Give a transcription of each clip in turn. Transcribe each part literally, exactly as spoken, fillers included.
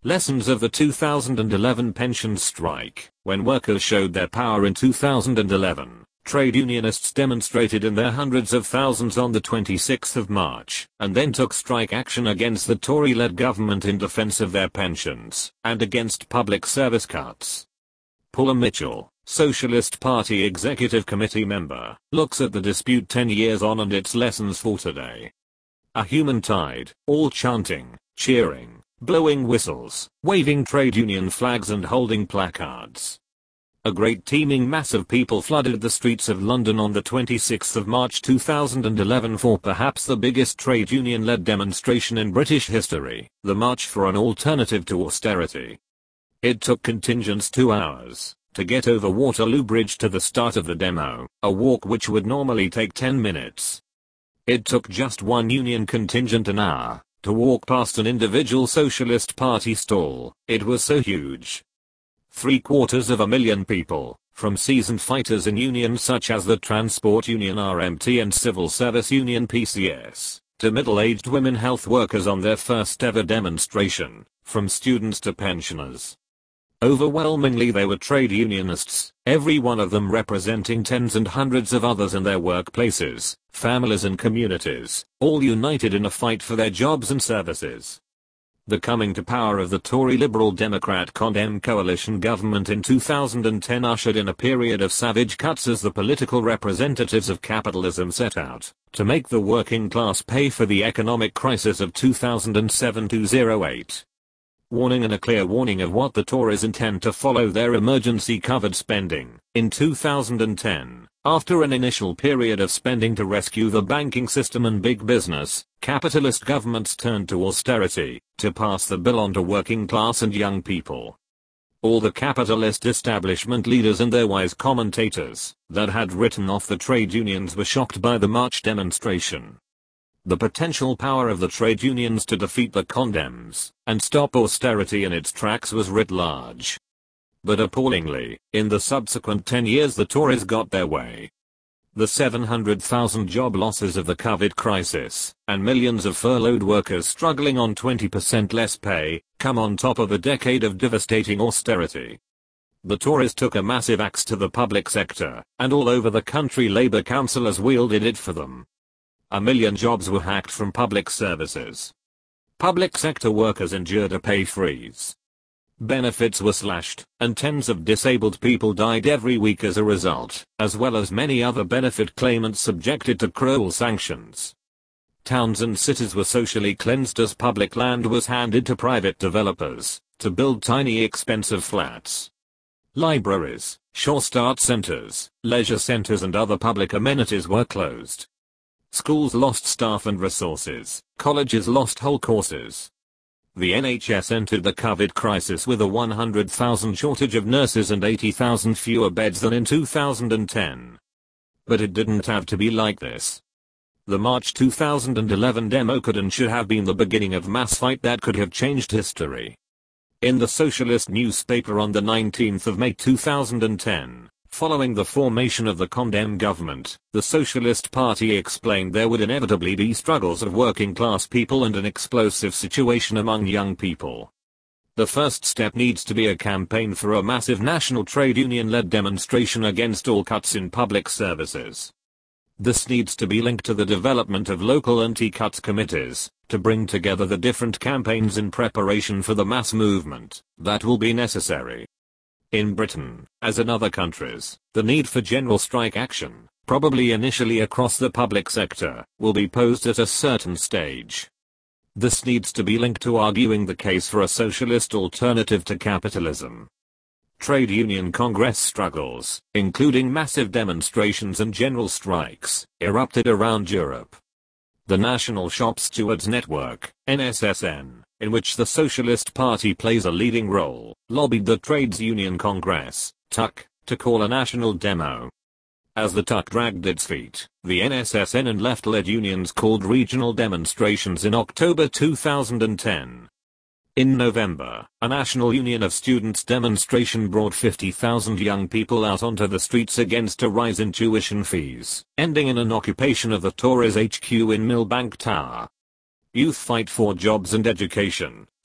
Lessons of the two thousand eleven pension strike. When workers showed their power in two thousand eleven, trade unionists demonstrated in their hundreds of thousands on the twenty-sixth of March, and then took strike action against the Tory-led government in defense of their pensions, and against public service cuts. Paula Mitchell, Socialist Party Executive Committee member, looks at the dispute ten years on and its lessons for today. A human tide, all chanting, cheering, blowing whistles, waving trade union flags and holding placards. A great teeming mass of people flooded the streets of London on the twenty-sixth of March two thousand eleven for perhaps the biggest trade union-led demonstration in British history, the March for an Alternative to Austerity. It took contingents two hours to get over Waterloo Bridge to the start of the demo, a walk which would normally take ten minutes. It took just one union contingent an hour to walk past an individual Socialist Party stall. It was so huge. Three quarters of a million people, from seasoned fighters in unions such as the Transport Union R M T and Civil Service Union P C S, to middle-aged women health workers on their first ever demonstration, from students to pensioners. Overwhelmingly they were trade unionists, every one of them representing tens and hundreds of others in their workplaces, families and communities, all united in a fight for their jobs and services. The coming to power of the Tory Liberal Democrat Condem coalition government in two thousand ten ushered in a period of savage cuts as the political representatives of capitalism set out to make the working class pay for the economic crisis of two thousand seven to two thousand eight. Warning and a clear warning of what the Tories intend to follow their emergency covered spending. In two thousand ten, after an initial period of spending to rescue the banking system and big business, capitalist governments turned to austerity to pass the bill on to working class and young people. All the capitalist establishment leaders and their wise commentators that had written off the trade unions were shocked by the March demonstration. The potential power of the trade unions to defeat the Condems and stop austerity in its tracks was writ large. But appallingly, in the subsequent ten years the Tories got their way. The seven hundred thousand job losses of the COVID crisis, and millions of furloughed workers struggling on twenty percent less pay, come on top of a decade of devastating austerity. The Tories took a massive axe to the public sector, and all over the country Labour councillors wielded it for them. A million jobs were hacked from public services. Public sector workers endured a pay freeze. Benefits were slashed, and tens of disabled people died every week as a result, as well as many other benefit claimants subjected to cruel sanctions. Towns and cities were socially cleansed as public land was handed to private developers to build tiny expensive flats. Libraries, Shaw Start centers, leisure centers and other public amenities were closed. Schools lost staff and resources, colleges lost whole courses. The N H S entered the COVID crisis with a one hundred thousand shortage of nurses and eighty thousand fewer beds than in two thousand ten. But it didn't have to be like this. The March two thousand eleven demo could and should have been the beginning of mass fight that could have changed history. In the Socialist newspaper on the nineteenth of May two thousand ten, following the formation of the Condem government, the Socialist Party explained there would inevitably be struggles of working class people and an explosive situation among young people. The first step needs to be a campaign for a massive national trade union-led demonstration against all cuts in public services. This needs to be linked to the development of local anti-cuts committees, to bring together the different campaigns in preparation for the mass movement that will be necessary. In Britain, as in other countries, the need for general strike action, probably initially across the public sector, will be posed at a certain stage. This needs to be linked to arguing the case for a socialist alternative to capitalism. Trade union congress struggles, including massive demonstrations and general strikes, erupted around Europe. The National Shop Stewards Network, N S S N, in which the Socialist Party plays a leading role, lobbied the Trades Union Congress, T U C, to call a national demo. As the T U C dragged its feet, the N S S N and left-led unions called regional demonstrations in October two thousand ten. In November, a National Union of Students demonstration brought fifty thousand young people out onto the streets against a rise in tuition fees, ending in an occupation of the Tories H Q in Millbank Tower. Youth Fight for Jobs and Education,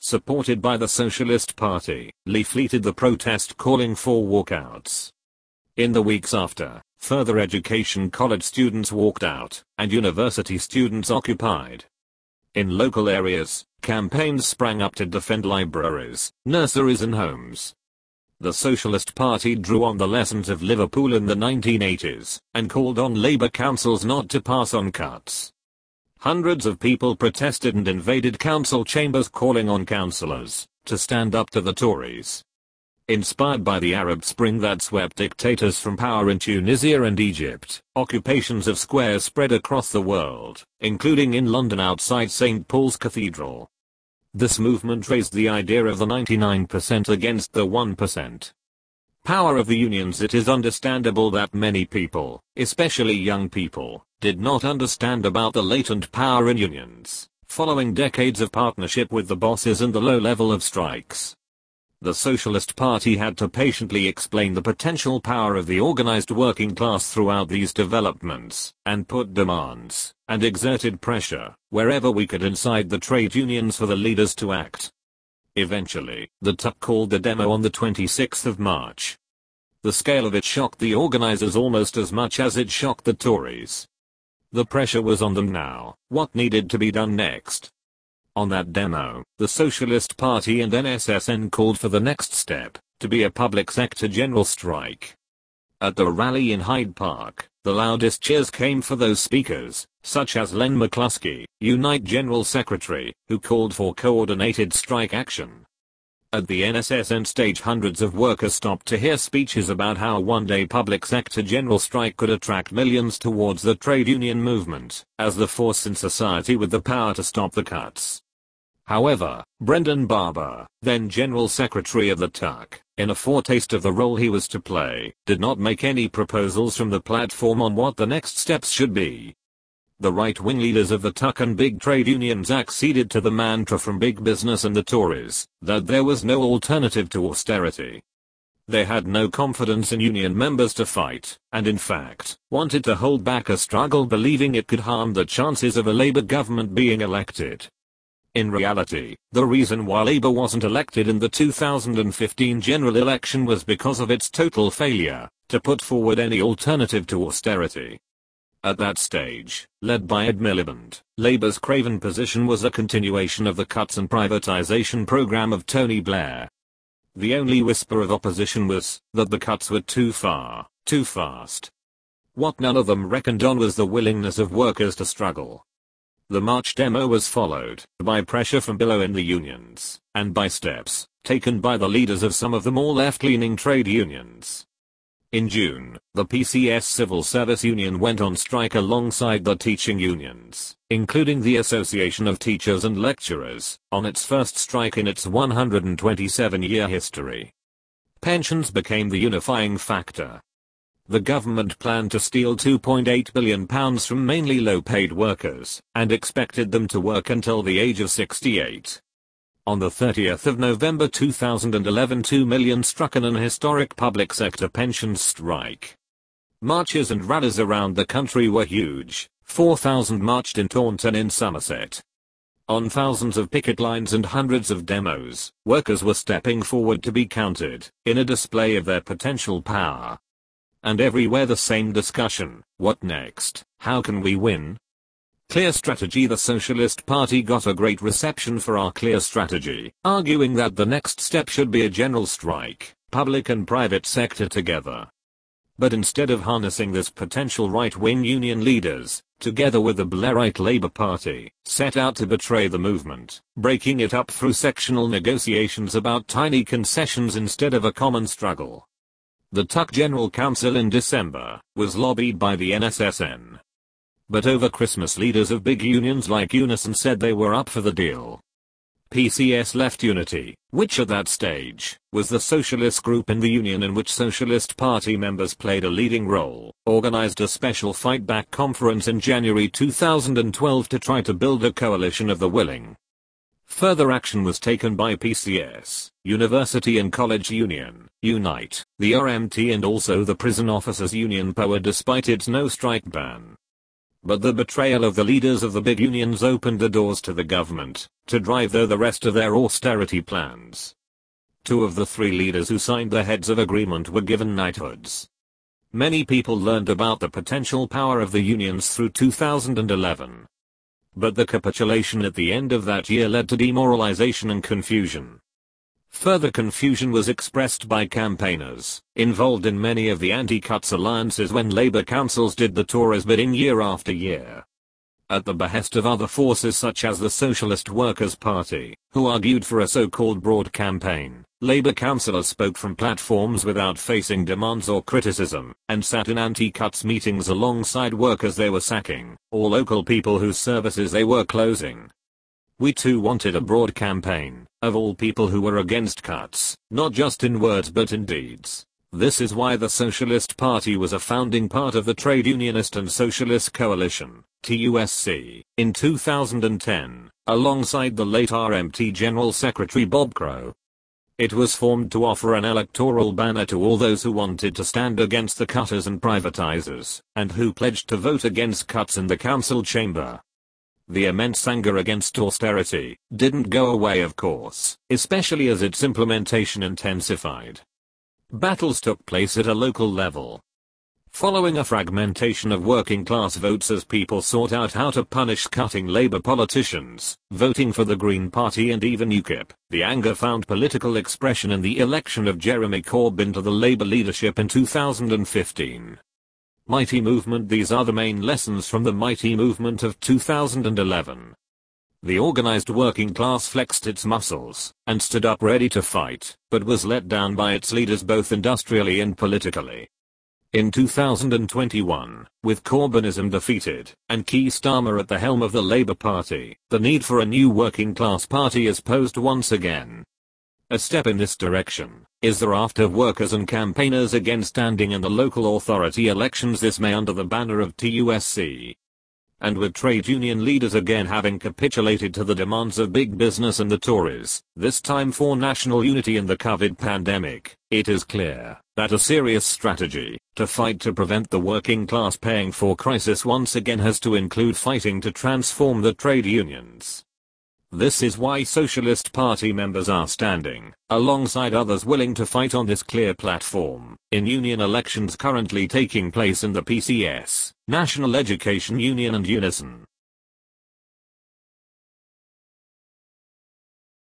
supported by the Socialist Party, leafleted the protest calling for walkouts. In the weeks after, further education college students walked out, and university students occupied. In local areas, campaigns sprang up to defend libraries, nurseries and homes. The Socialist Party drew on the lessons of Liverpool in the nineteen eighties, and called on Labour councils not to pass on cuts. Hundreds of people protested and invaded council chambers calling on councillors to stand up to the Tories. Inspired by the Arab Spring that swept dictators from power in Tunisia and Egypt, occupations of squares spread across the world, including in London outside Saint Paul's Cathedral. This movement raised the idea of the ninety-nine percent against the one percent. Power of the unions. It is understandable that many people, especially young people, did not understand about the latent power in unions, following decades of partnership with the bosses and the low level of strikes. The Socialist Party had to patiently explain the potential power of the organized working class throughout these developments, and put demands, and exerted pressure, wherever we could inside the trade unions for the leaders to act. Eventually, the T U C called the demo on the twenty-sixth of March. The scale of it shocked the organizers almost as much as it shocked the Tories. The pressure was on them now. What needed to be done next? On that demo, the Socialist Party and N S S N called for the next step, to be a public sector general strike. At the rally in Hyde Park, the loudest cheers came for those speakers, such as Len McCluskey, Unite General Secretary, who called for coordinated strike action. At the N S S N stage, hundreds of workers stopped to hear speeches about how a one-day public sector general strike could attract millions towards the trade union movement, as the force in society with the power to stop the cuts. However, Brendan Barber, then General Secretary of the T U C, in a foretaste of the role he was to play, did not make any proposals from the platform on what the next steps should be. The right-wing leaders of the T U C and big trade unions acceded to the mantra from big business and the Tories, that there was no alternative to austerity. They had no confidence in union members to fight, and in fact, wanted to hold back a struggle, believing it could harm the chances of a Labour government being elected. In reality, the reason why Labour wasn't elected in the two thousand fifteen general election was because of its total failure to put forward any alternative to austerity. At that stage, led by Ed Miliband, Labour's craven position was a continuation of the cuts and privatisation programme of Tony Blair. The only whisper of opposition was that the cuts were too far, too fast. What none of them reckoned on was the willingness of workers to struggle. The March demo was followed by pressure from below in the unions, and by steps taken by the leaders of some of the more left-leaning trade unions. In June, the P C S Civil Service Union went on strike alongside the teaching unions, including the Association of Teachers and Lecturers, on its first strike in its one hundred twenty-seven year history. Pensions became the unifying factor. The government planned to steal two point eight billion pounds from mainly low-paid workers, and expected them to work until the age of sixty-eight. On the thirtieth of November two thousand eleven, two million struck in an historic public sector pensions strike. Marches and rallies around the country were huge. four thousand marched in Taunton in Somerset. On thousands of picket lines and hundreds of demos, workers were stepping forward to be counted, in a display of their potential power. And everywhere the same discussion: what next? How can we win? Clear strategy. The Socialist Party got a great reception for our clear strategy, arguing that the next step should be a general strike, public and private sector together. But instead of harnessing this, potential right-wing union leaders, together with the Blairite Labour Party, set out to betray the movement, breaking it up through sectional negotiations about tiny concessions instead of a common struggle. The T U C General Council in December was lobbied by the N S S N. But over Christmas, leaders of big unions like Unison said they were up for the deal. P C S left Unity, which at that stage was the socialist group in the union in which Socialist Party members played a leading role, organized a special fight-back conference in January two thousand twelve to try to build a coalition of the willing. Further action was taken by P C S, University and College Union, Unite, the R M T and also the Prison Officers Union P O A despite its no strike ban. But the betrayal of the leaders of the big unions opened the doors to the government to drive through the rest of their austerity plans. Two of the three leaders who signed the heads of agreement were given knighthoods. Many people learned about the potential power of the unions through two thousand eleven. But the capitulation at the end of that year led to demoralization and confusion. Further confusion was expressed by campaigners involved in many of the anti-cuts alliances when Labour councils did the Tories bidding year after year. At the behest of other forces such as the Socialist Workers' Party, who argued for a so-called broad campaign, Labour councillors spoke from platforms without facing demands or criticism, and sat in anti-cuts meetings alongside workers they were sacking, or local people whose services they were closing. We too wanted a broad campaign, of all people who were against cuts, not just in words but in deeds. This is why the Socialist Party was a founding part of the Trade Unionist and Socialist Coalition, T U S C, in two thousand ten, alongside the late R M T General Secretary Bob Crow. It was formed to offer an electoral banner to all those who wanted to stand against the cutters and privatizers, and who pledged to vote against cuts in the council chamber. The immense anger against austerity didn't go away, of course, especially as its implementation intensified. Battles took place at a local level. Following a fragmentation of working class votes as people sought out how to punish cutting Labour politicians, voting for the Green Party and even UKIP, the anger found political expression in the election of Jeremy Corbyn to the Labour leadership in two thousand fifteen. Mighty movement. These are the main lessons from the mighty movement of two thousand eleven. The organized working class flexed its muscles and stood up ready to fight, but was let down by its leaders both industrially and politically. In two thousand twenty-one, with Corbynism defeated and Keir Starmer at the helm of the Labour Party, the need for a new working class party is posed once again. A step in this direction is the raft of workers and campaigners again standing in the local authority elections, this May under the banner of T U S C. And with trade union leaders again having capitulated to the demands of big business and the Tories, this time for national unity in the COVID pandemic, it is clear that a serious strategy to fight to prevent the working class paying for crisis once again has to include fighting to transform the trade unions. This is why Socialist Party members are standing, alongside others willing to fight on this clear platform, in union elections currently taking place in the P C S, National Education Union and Unison.